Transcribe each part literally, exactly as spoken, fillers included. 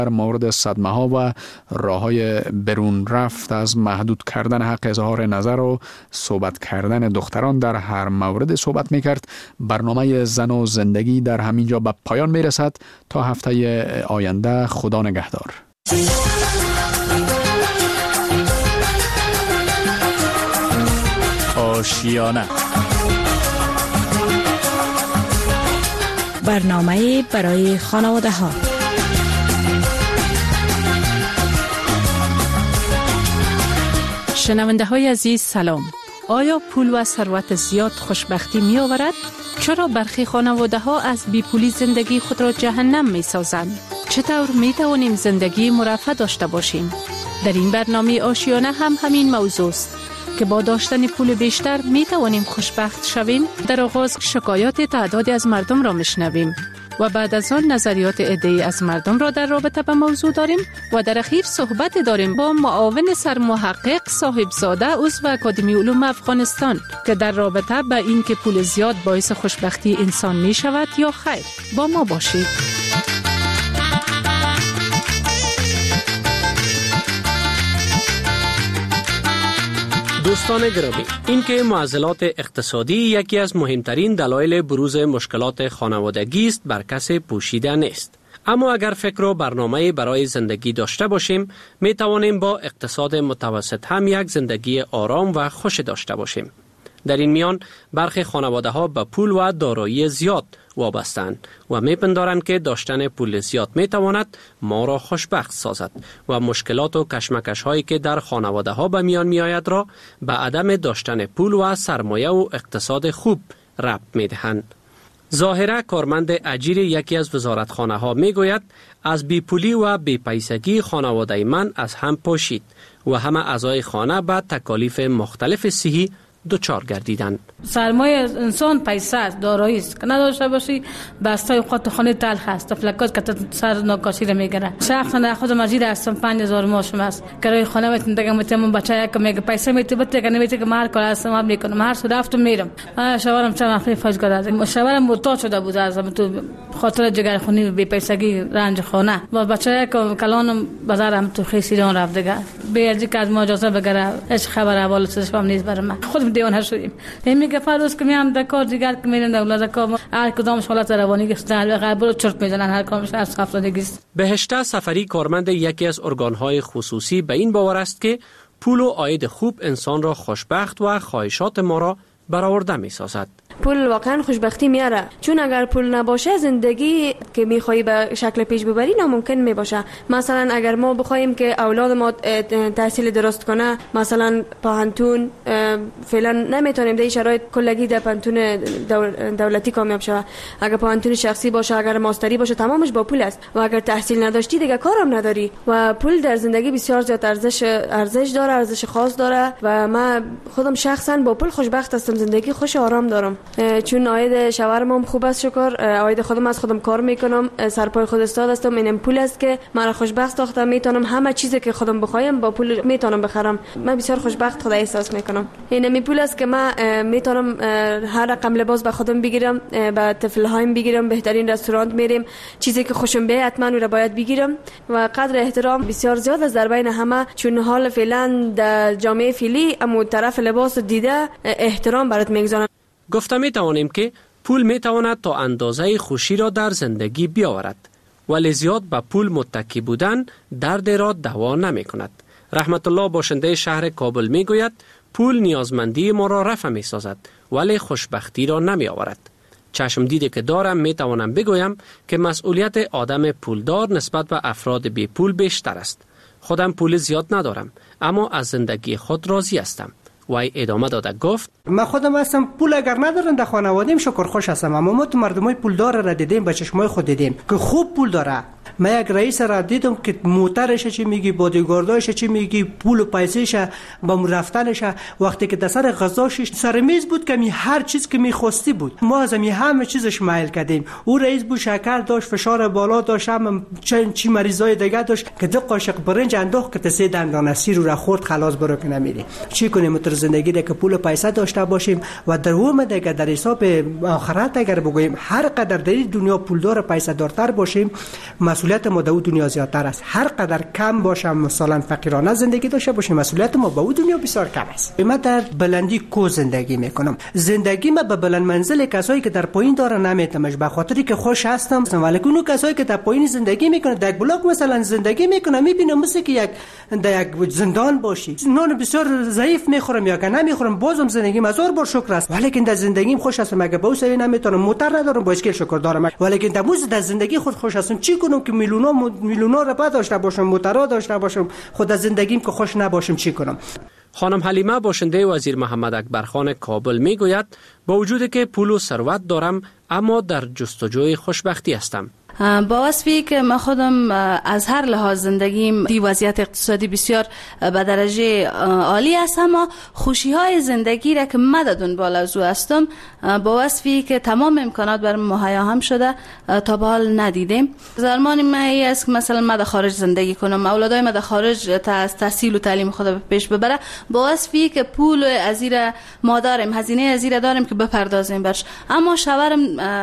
در مورد صدمه ها و راه های برون رفت از محدود کردن حق اظهار نظر و صحبت کردن دختران در هر مورد صحبت می کرد. برنامه زن و زندگی در همینجا به پایان می رسد. تا هفته آینده، خدا نگهدار. آشیانه، برنامه برای خانواده ها. شنونده های عزیز سلام. آیا پول و ثروت زیاد خوشبختی می آورد؟ چرا برخی خانواده ها از بی پولی زندگی خود را جهنم می سازند؟ چطور می توانیم زندگی مرفه داشته باشیم؟ در این برنامه آشیانه هم همین موضوع است که با داشتن پول بیشتر می توانیم خوشبخت شویم. در آغاز شکایات تعدادی از مردم را میشنویم و بعد از آن نظریات عده‌ای از مردم را در رابطه به موضوع داریم و در اخیر صحبت داریم با معاون سرمحقق صاحبزاده عضو اکادمی علوم افغانستان که در رابطه به این که پول زیاد باعث خوشبختی انسان می شود یا خیر. با ما باشید. دوستان گرامی، این که معضلات اقتصادی یکی از مهمترین دلایل بروز مشکلات خانوادگی است بر کسی پوشیده نیست. اما اگر فکر و برنامه برای زندگی داشته باشیم، می توانیم با اقتصاد متوسط هم یک زندگی آرام و خوش داشته باشیم. در این میان برخی خانواده ها به پول و دارایی زیاد وابستند و میپندارند که داشتن پول زیاد میتواند ما را خوشبخت سازد و مشکلات و کشمکش هایی که در خانواده ها به میان میآید را به عدم داشتن پول و سرمایه و اقتصاد خوب ربط میدهند. ظاهرا کارمند اجیر یکی از وزارتخانه ها میگوید از بی پولی و بی پیسگی خانواده من از هم پاشید و همه اعضای خانه به تکالیف مختلف صحی دوچار گردیدند. سرمایه انسان پیسه است، دارایی است که نداشته باشی بسته اوقات خانه تلخ است، تفلکات که سر ناکاسی را میگیره. شخصا خود مجید هستم، پنج هزار ماشم است کرای خانه میتونم دیگه میتونم بچه یک میگه پیسه میتونم بده که نمیتونم که هر کار هستم هم میکنم، هر سو رفتم میرم. شوهرم چند وقتی فوت کرده، شوهرم مرتاح شده بود از تو خاطر جگر خونی بی پیسگی رنج خانه و بچه یک کلانم بازارم تو خیسیران رفت دیگه به ارزی که از ما اجازه بگیره هیچ خبر احوال سرش هم نیست برام. خودم دیوانه شدیم. میگه فروز که میام در کار دیگر که میرن دولت کار هر کدامش حالت روانی گستر و قبول چرت میزنن، هر کارش از هفتادگی است. بهشته سفری کارمند یکی از ارگان‌های خصوصی به این باور است که پول و عاید خوب انسان را خوشبخت و خواهشات ما را برآورده می‌سازد. پول واقعا خوشبختی میاره، چون اگر پول نباشه زندگی که میخوایی به شکل پیش ببری ناممکن میباشه. مثلا اگر ما بخوایم که اولاد ما تحصیل درست کنه، مثلا پانتون فعلا نمیتونیم در شرایط کلگی در پانتون دولتی کامیاب شه. اگر پانتون شخصی باشه، اگر ماستری باشه، تمامش با پول است و اگر تحصیل نداشتی دیگه کارم نداری و پول در زندگی بسیار زیاد ارزش ارزش داره، ارزش خاص داره و من خودم شخصا با پول خوشبخت هستم، زندگی خوش آرام دارم. چون عاید شوهرم هم خوب است شکر، عاید خودم از خودم کار میکنم، سرپای خود استاد هستم. اینم پول است که مرا خوشبخت ساخته، میتونم همه چیزی که خودم بخوایم با پول میتونم بخرم. من بسیار خوشبخت خدا احساس میکنم. اینم پول است که من میتونم هر رقم لباس به خودم بگیرم، به طفل هایم بگیرم، بهترین رستوران میریم، چیزی که خوشم بیاد حتما رو باید بگیرم و قدر احترام بسیار زیاد از در بین همه، چون حال فعلا در جامعه فعلی اما طرف لباس دیده احترام برات میگذارن. گفته می توانیم که پول می تواند تا اندازه خوشی را در زندگی بیاورد، ولی زیاد به پول متکی بودن درد را دوا نمی کند. رحمت الله باشنده شهر کابل می گوید پول نیازمندی ما را رفع می سازد ولی خوشبختی را نمی آورد. چشم دیده که دارم می توانم بگویم که مسئولیت آدم پولدار نسبت به افراد بی پول بیشتر است. خودم پول زیاد ندارم اما از زندگی خود راضی هستم. وای ادامه داده گفت من خودم هستم پول اگر ندارن در خانواده‌ام شکر خوش هستم، اما ما تو مردمای پولدار را دیدیم، به چشمای خود دیدیم که خوب پول داره. من یک رئیس را دیدم که موترش چی میگی، بادیگارداش چی میگی، پول و پیسه‌ش با رفتنش، وقتی که در سر غذاش سر میز بود که می هر چیز که میخواستی بود. ما از می همه چیزش مایل کردیم. او رئیس بود، شکر داشت، فشار بالا داشت، هم چی مریضای دیگه داشت که دو قاشق برنج انداخت که سه دندان سیر رو خورد خلاص برو که نمیری. چی کنیم تو زندگی ده که پول و پیسه داشته باشیم و در اون دیگه در حساب آخرت اگر بگوییم هر قدر در این دنیا پولدار و پیسه دارتر باشیم، مسئولیت ما در دنیا زیادتر است. هر قدر کم باشم مثلا فقیرانه زندگی داشته باشیم، مسئولیت ما با دنیا بسیار کم است. من در بلندی کو زندگی میکنم. زندگی ما به بلند منزل کسایی که در پایین داره نمیتمش، به خاطری که خوش هستم. ولی اون کسایی که در پایین زندگی میکنه، در بلاک مثلا زندگی میکنه، میبینم مثل که یک در یک زندان باشی. نان بسیار ضعیف میخورم یا که نمیخورم، بازم زندگیم هزار بار شکر است. ولی که در زندگیم خوش هستم. اگه با سری نمیتونم، موتر ندارم، با اسکل شکر دارم. ولی که در موز در زندگی خود خوش هستم. چی کنم که میلیونا میلیونا رو بعد داشته باشم، موترا داشته باشم، خود از زندگیم که خوش نباشم چی کنم؟ خانم حلیمه باشنده وزیر محمد اکبرخان کابل میگوید با وجودی که پول و ثروت دارم اما در جستجوی خوشبختی هستم. با وصفی که من خودم از هر لحاظ زندگیم دی وضعیت اقتصادی بسیار به درجه عالی است، اما خوشی های زندگی را که مددون بالا از او هستم با وصفی که تمام امکانات بر مهیا هم شده تا به حال ندیدیم. زرمان من است که مثلا من در خارج زندگی کنم، اولادای من در خارج تحصیل و تعلیم خود پیش ببره، با وصفی که پول از ایره ما داریم، هزینه از ایره داریم که بپردازیم برش، اما شوهرم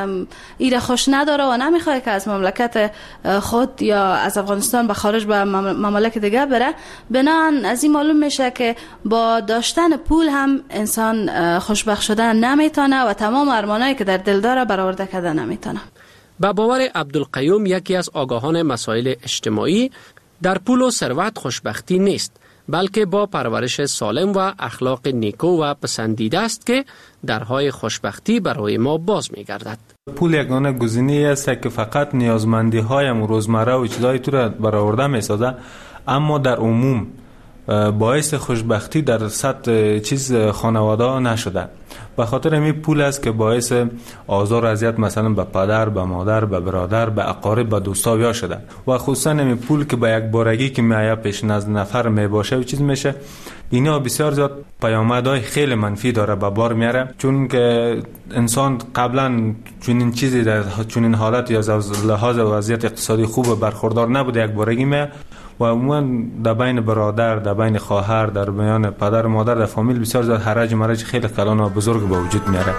ایره خوش نداره و نمیخواد که از مملکت خود یا از افغانستان به خارج به مملکت دیگه بره. بنابراین از این معلوم میشه که با داشتن پول هم انسان خوشبخت شدن نمیتونه و تمام ارمانایی که در دل داره برآورده کردن نمیتونه. با باور عبدالقیوم، یکی از آگاهان مسائل اجتماعی، در پول و ثروت خوشبختی نیست، بلکه با پرورش سالم و اخلاق نیکو و پسندیده است که درهای خوشبختی برای ما باز می‌گردد. پول یگانه گزینه‌ای است که فقط نیازمندی هایم روزمره و چیزای تو را برآورده می‌سازد، اما در عموم باعث خوشبختی در سطح چیز خانواده نشده. به خاطر همین پول است که باعث آزار و اذیت مثلا به پدر، به مادر، به برادر، به اقارب، به دوستا شده و خصوصا همین پول که به یک بارگی که میآید پیش نزد نفر می باشه و چیز میشه، اینا بسیار زیاد پیامدهای خیلی منفی داره به بار میاره، چون که انسان قبلا چنین چیزی در چنین حالت یا از لحاظ وضعیت اقتصادی خوب برخوردار نبوده، یک بارگی میآید و عموما در بین برادر، در بین خواهر، در بین پدر و مادر، در فامیل بسیار زیاد حرج مرج خیلی کلان و بزرگ به وجود میاره.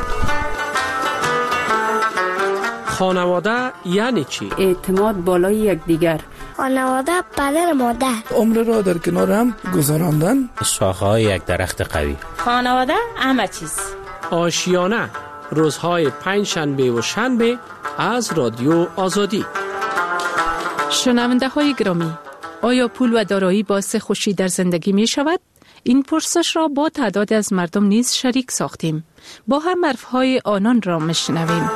خانواده یعنی چی؟ اعتماد بالای یکدیگر. خانواده پدر مادر. عمر را در کنار هم گذراندن. شاخه‌های یک درخت قوی. خانواده همه چیز. آشیانه، روزهای پنج شنبه و شنبه از رادیو آزادی. شنونده های گرامی، آیا پول و دارایی باعث خوشی در زندگی می شود؟ این پرسش را با تعداد از مردم نیز شریک ساختیم. با هم حرفهای آنان را میشنویم.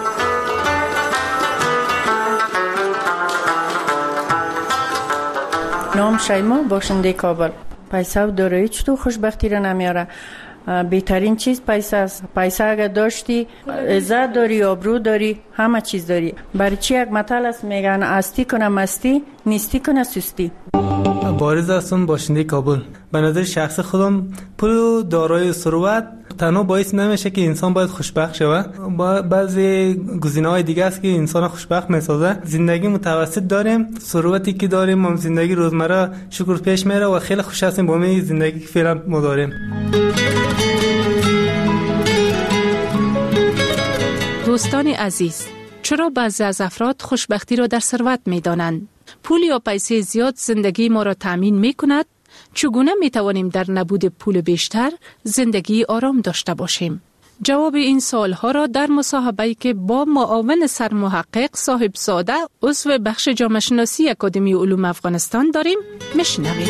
نام شیما، باشنده کابل. پیسه و دارایی چطور خوشبختی را نمیاره؟ بهترین چیز پیسه است. پیسه اگر داشتی عزت داری، آبرو داری، همه چیز داری. برای چی یک مثل است میگن استی کنه مستی، نیستی کنه سستی. بارز هستم، باشنده کابل. به نظر شخص خودم پول و دارایی و ثروت تنها باعث نمیشه که انسان باید خوشبخت شود. با بعضی گزینه‌های دیگه است که انسان خوشبخت میسازه. زندگی متوسط داریم، ثروتی که داریم، هم زندگی روزمره شکر پیش میره و خیلی خوش هستیم با می زندگی که فعلا ما داریم. دوستان عزیز، چرا بعضی از افراد خوشبختی را در ثروت می‌دانند؟ پول یا پیسه زیاد زندگی ما را تأمین می‌کند؟ چگونه می‌توانیم در نبود پول بیشتر زندگی آرام داشته باشیم؟ جواب این سوال‌ها را در مصاحبه‌ای که با معاون سرمحقق صاحب ساده عضو بخش جامعه شناسی اکادمی علوم افغانستان داریم میشنویم.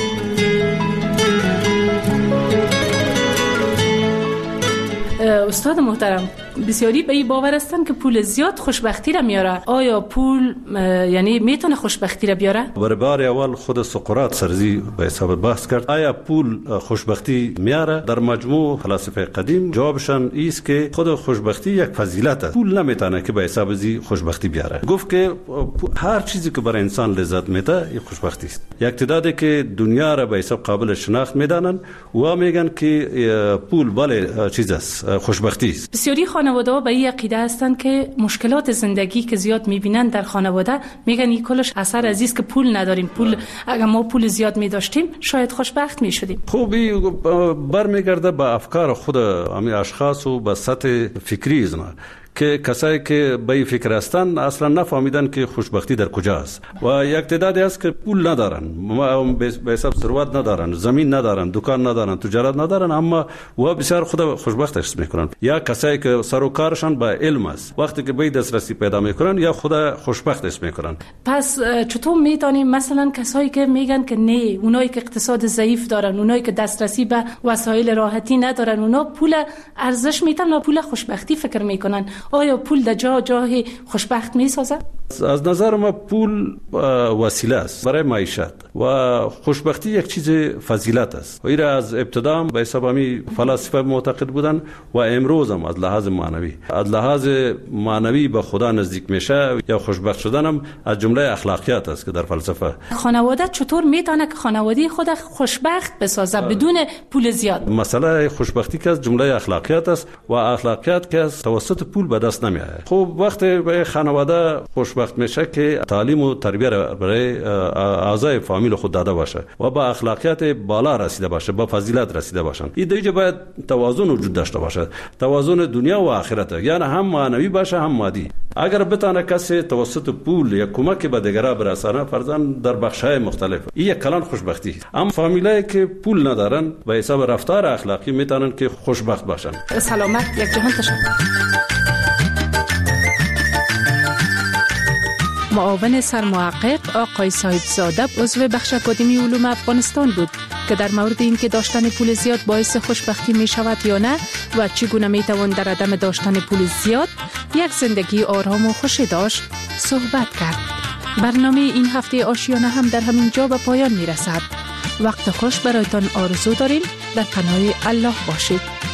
استاد محترم، بسیاری به این باور هستند که پول زیاد خوشبختی را میاره. آیا پول یعنی میتونه خوشبختی را بیاره؟ برای بار اول خود سقراط سرزی به حساب بحث کرد آیا پول خوشبختی میاره؟ در مجموع فلاسفه قدیم جوابشان ایست که خود خوشبختی یک فضیلت است. پول نمیتونه که به حساب زی خوشبختی بیاره. گفت که هر چیزی که برای انسان لذت میده این خوشبختی است. یک تعدادی که دنیا را به حساب قابل شناخت میدانن و میگن که پول بله چیز است، خوشبختی است. بسیاری خانواده‌ها به این عقیده هستند که مشکلات زندگی که زیاد می‌بینن در خانواده، میگن این کلش اثر از است که پول نداریم. پول اگر ما پول زیاد می‌داشتیم شاید خوشبخت می‌شدیم. خوبی برمیگرده به افکار خود همین اشخاص و به سطح فکری اینا که کسایی که به این فکر هستند اصلا نفهمیدن که خوشبختی در کجاست و یک تعدادی هست که پول ندارن، به حساب ثروت ندارن، زمین ندارن، دکان ندارن، تجارت ندارن، اما و بسیار خود خوشبخت حس میکنن. یا کسایی که سر و کارشان با علم است، وقتی که به دسترسی پیدا میکنن یا خود خوشبخت حس میکنن. پس چطور میتونیم مثلا کسایی که میگن که نه، اونایی که اقتصاد ضعیف دارن، اونایی که دسترسی به وسایل راحتی ندارن، اونا پول ارزش میتن و پول خوشبختی فکر میکنن، آیا پول در جا جای خوشبخت میسازه؟ از نظر ما پول وسیله است برای معیشت و خوشبختی یک چیز فضیلت است و این از ابتدا به حساب همی فلاسفه معتقد بودن و امروز هم از لحاظ معنوی از لحاظ معنوی به خدا نزدیک میشه یا خوشبخت شدن هم از جمله اخلاقیات است که در فلسفه. خانواده چطور میتونه که خانواده خود خوشبخت بسازه بدون پول زیاد؟ مسئله خوشبختی که از جمله اخلاقیات است و اخلاقیات که از توسط پول به دست نمیآید. خب وقتی به خانواده خوشبخت میشه که تعلیم و تربیت برای اعضای فامیل خود داده باشه و با اخلاقیات بالا رسیده باشه، با فضیلت رسیده باشن. این دیگه باید توازن وجود داشته باشه، توازن دنیا و آخرت، یعنی هم معنوی باشه هم مادی. اگر بتانه کسی توسط پول یا کمک به دیگران برسانه فرضاً در بخش‌های مختلف، این یک کلان خوشبختی. اما فامیلایی که پول ندارن به حساب رفتار اخلاقی میتونن که خوشبخت باشن. سلامت، یک جهان تشکر. معاون سرمحقق آقای صاحبزاده عضو بخش اکادمی علوم افغانستان بود که در مورد اینکه داشتن پول زیاد باعث خوشبختی می شود یا نه و چگونه می توان در عدم داشتن پول زیاد یک زندگی آرام و خوشی داشت صحبت کرد. برنامه این هفته آشیانه هم در همین جا به پایان می رسد. وقت خوش برایتان آرزو داریم. در پناه الله باشید.